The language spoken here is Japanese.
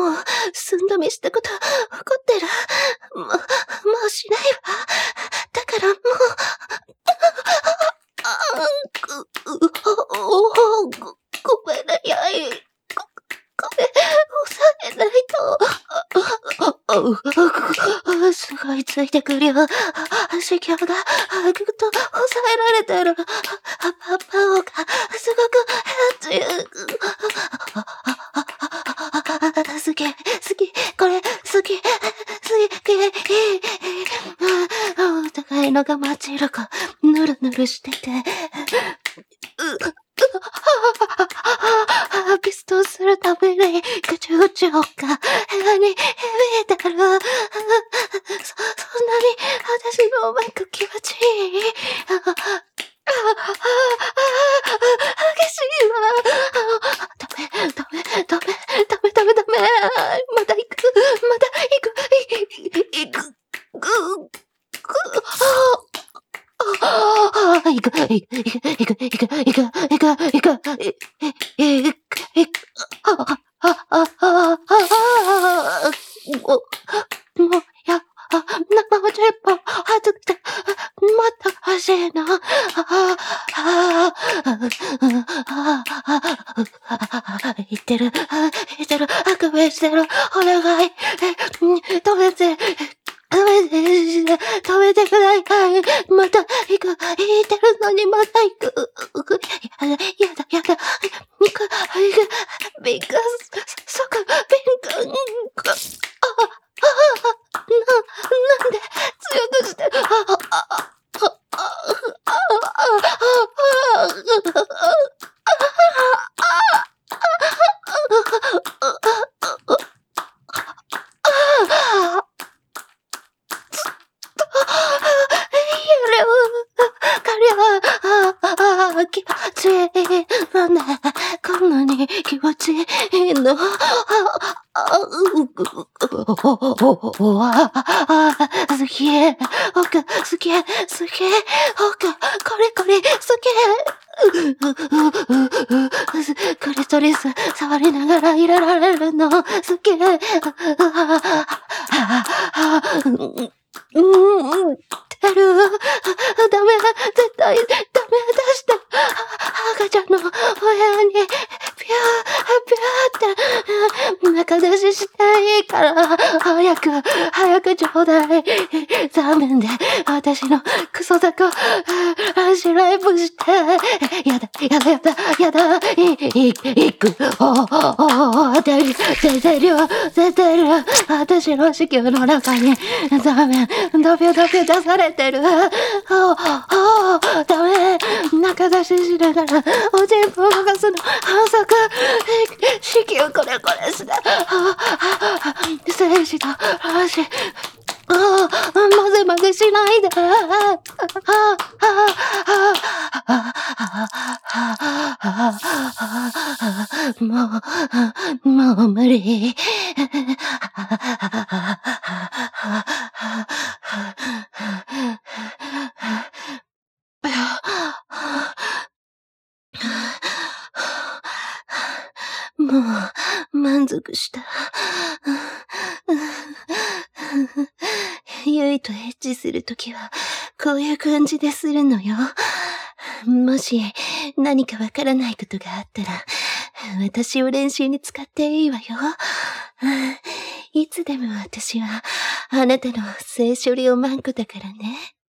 もう、寸止めしたこと、怒ってる。もうしないわ。だからもう、ごめんなさい。これ、抑えないと。すごいついてくるよ。修行が、ぐっと抑えられてる。パワーが、すごく、好き、これ、好き、お互いのがまちるか、ぬるぬるしてて、キスとするために、ぐちゅぐちゅが、部屋に響いてる。そんなに、私のマイク気持ちいい。激しいわ。ダメ。また行く。もう、生ジェッポ、外して、また欲しいな。言ってる、あくびしてる、お願い、止めてください。また行く、言ってるのにまた行く。やだ、ビンカ、そこ、ビンカ、なんで、強くして、気持ちいいなんで、こんなに気持ちいいの好き、これ、クリトリス触りながら入れられるの好き。出る。ダメ、絶対、ダメ、出して。赤ちゃんのお部屋に、ピューって、中出ししたいから、早くちょうだい。残念で、私のクソだこ、ランシュライブして、やだ、行く、出てる、私の子宮の中に、ダメ、ドビュ出されてる。ダメ、中出ししながら、おちんぽを動かすの、反則、子宮これして、精子と卵子、混ぜしないで。もう無理。もう満足した。ゆいとエッチするときは、こういう感じでするのよ。もし、何かわからないことがあったら、私を練習に使っていいわよ。いつでも私は、あなたの性処理をマンコだからね。